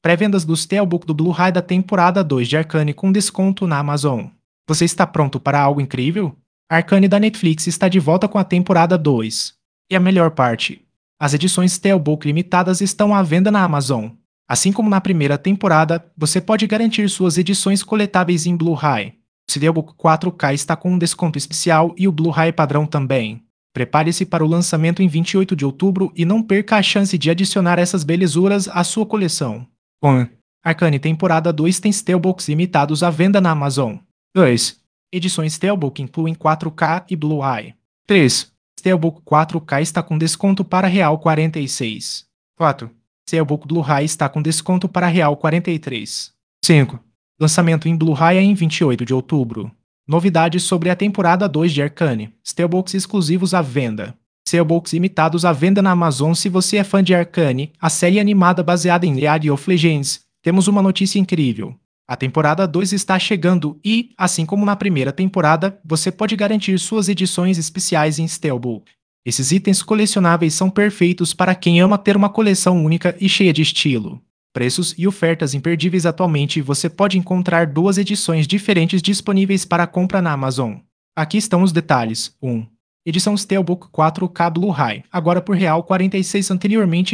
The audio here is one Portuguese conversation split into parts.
Pré-vendas do Steelbook do Blu-ray da temporada 2 de Arcane com desconto na Amazon. Você está pronto para algo incrível? Arcane da Netflix está de volta com a temporada 2. E a melhor parte: as edições Steelbook limitadas estão à venda na Amazon. Assim como na primeira temporada, você pode garantir suas edições coletáveis em Blu-ray. O Steelbook 4K está com um desconto especial e o Blu-ray padrão também. Prepare-se para o lançamento em 28 de outubro e não perca a chance de adicionar essas belezuras à sua coleção. 1. Arcane temporada 2 tem Steelbooks limitados à venda na Amazon. 2. Edições Steelbook incluem 4K e Blu-ray. 3. Steelbook 4K está com desconto para R$46. 4. Steelbook Blu-ray está com desconto para R$43. 5. Lançamento em Blu-ray é em 28 de outubro. Novidades sobre a temporada 2 de Arcane. Steelbooks exclusivos à venda. Steelbooks limitados à venda na Amazon se você é fã de Arcane, a série animada baseada em League of Legends. Temos uma notícia incrível. A temporada 2 está chegando e, assim como na primeira temporada, você pode garantir suas edições especiais em Steelbook. Esses itens colecionáveis são perfeitos para quem ama ter uma coleção única e cheia de estilo. Preços e ofertas imperdíveis atualmente. Você pode encontrar duas edições diferentes disponíveis para compra na Amazon. Aqui estão os detalhes. 1. Edição Steelbook 4K Blu-ray, agora por R$46, anteriormente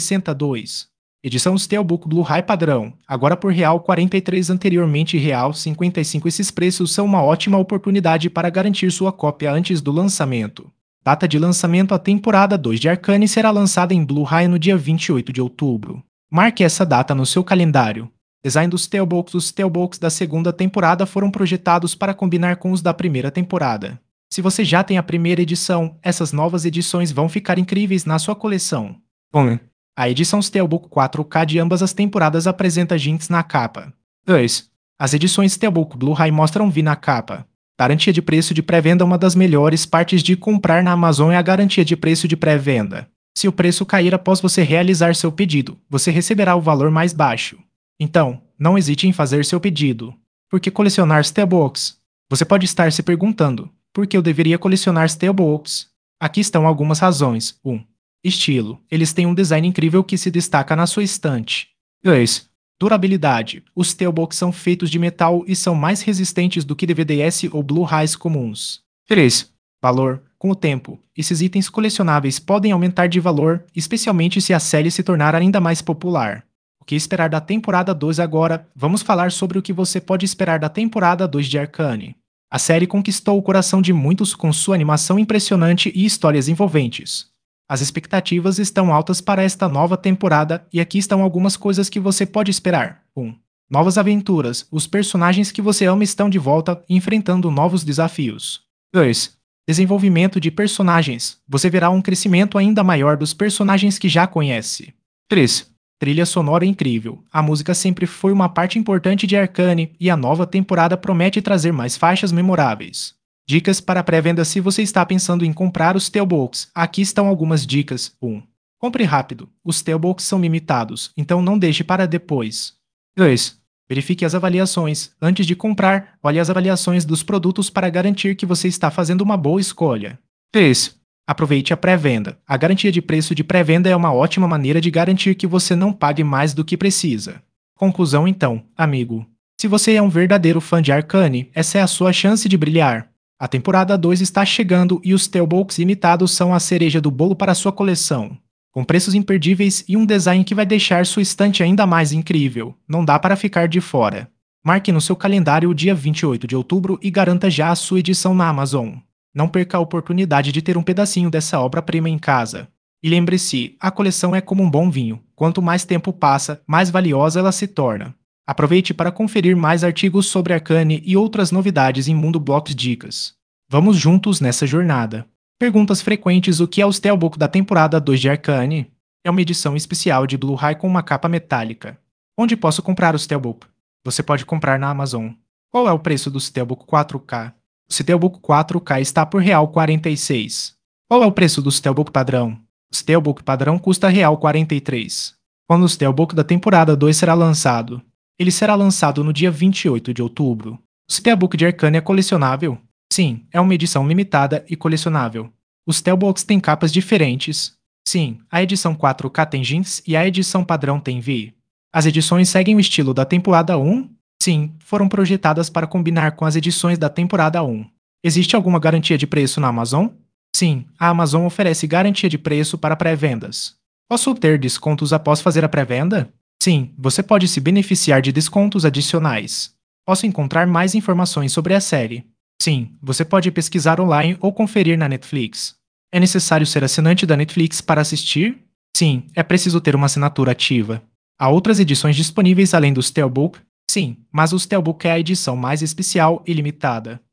R$62. Edição Steelbook Blu-ray padrão, agora por R$43, anteriormente R$55. Esses preços são uma ótima oportunidade para garantir sua cópia antes do lançamento. Data de lançamento: a temporada 2 de Arcane será lançada em Blu-ray no dia 28 de outubro. Marque essa data no seu calendário. Design dos Steelbooks. Os Steelbooks da segunda temporada foram projetados para combinar com os da primeira temporada. Se você já tem a primeira edição, essas novas edições vão ficar incríveis na sua coleção. 1. A edição Steelbook 4K de ambas as temporadas apresenta Jinx na capa. 2. As edições Steelbook Blu-ray mostram Vi na capa. Garantia de preço de pré-venda. Uma das melhores partes de comprar na Amazon é a garantia de preço de pré-venda. Se o preço cair após você realizar seu pedido, você receberá o valor mais baixo. Então, não hesite em fazer seu pedido. Por que colecionar Steelbooks? Você pode estar se perguntando: por que eu deveria colecionar Steelbooks? Aqui estão algumas razões. 1. Estilo. Eles têm um design incrível que se destaca na sua estante. 2. Durabilidade. Os Steelbooks são feitos de metal e são mais resistentes do que DVDs ou Blu-rays comuns. 3. Valor. Com o tempo, esses itens colecionáveis podem aumentar de valor, especialmente se a série se tornar ainda mais popular. O que esperar da temporada 2 agora? Vamos falar sobre o que você pode esperar da temporada 2 de Arcane. A série conquistou o coração de muitos com sua animação impressionante e histórias envolventes. As expectativas estão altas para esta nova temporada e aqui estão algumas coisas que você pode esperar. 1. Novas aventuras. Os personagens que você ama estão de volta, enfrentando novos desafios. 2. Desenvolvimento de personagens. Você verá um crescimento ainda maior dos personagens que já conhece. 3. Trilha sonora incrível. A música sempre foi uma parte importante de Arcane e a nova temporada promete trazer mais faixas memoráveis. Dicas para pré-venda. Se você está pensando em comprar os Steelbooks, aqui estão algumas dicas. 1. Compre rápido. Os Steelbooks são limitados, então não deixe para depois. 2. Verifique as avaliações. Antes de comprar, olhe as avaliações dos produtos para garantir que você está fazendo uma boa escolha. 3. Aproveite a pré-venda. A garantia de preço de pré-venda é uma ótima maneira de garantir que você não pague mais do que precisa. Conclusão então, amigo. Se você é um verdadeiro fã de Arcane, essa é a sua chance de brilhar. A temporada 2 está chegando e os Steelbooks limitados são a cereja do bolo para sua coleção. Com preços imperdíveis e um design que vai deixar sua estante ainda mais incrível, não dá para ficar de fora. Marque no seu calendário o dia 28 de outubro e garanta já a sua edição na Amazon. Não perca a oportunidade de ter um pedacinho dessa obra-prima em casa. E lembre-se, a coleção é como um bom vinho. Quanto mais tempo passa, mais valiosa ela se torna. Aproveite para conferir mais artigos sobre Arcane e outras novidades em Mundo Blocks Dicas. Vamos juntos nessa jornada. Perguntas frequentes: o que é o Steelbook da temporada 2 de Arcane? É uma edição especial de Blu-ray com uma capa metálica. Onde posso comprar o Steelbook? Você pode comprar na Amazon. Qual é o preço do Steelbook 4K? O Steelbook 4K está por R$46. Qual é o preço do Steelbook padrão? O Steelbook padrão custa R$43. Quando o Steelbook da temporada 2 será lançado? Ele será lançado no dia 28 de outubro. O Steelbook de Arcane é colecionável? Sim, é uma edição limitada e colecionável. Os Steelbooks têm capas diferentes. Sim, a edição 4K tem Jinx e a edição padrão tem Vi. As edições seguem o estilo da temporada 1? Sim, foram projetadas para combinar com as edições da temporada 1. Existe alguma garantia de preço na Amazon? Sim, a Amazon oferece garantia de preço para pré-vendas. Posso ter descontos após fazer a pré-venda? Sim, você pode se beneficiar de descontos adicionais. Posso encontrar mais informações sobre a série? Sim, você pode pesquisar online ou conferir na Netflix. É necessário ser assinante da Netflix para assistir? Sim, é preciso ter uma assinatura ativa. Há outras edições disponíveis além do Steelbook? Sim, mas o Steelbook é a edição mais especial e limitada.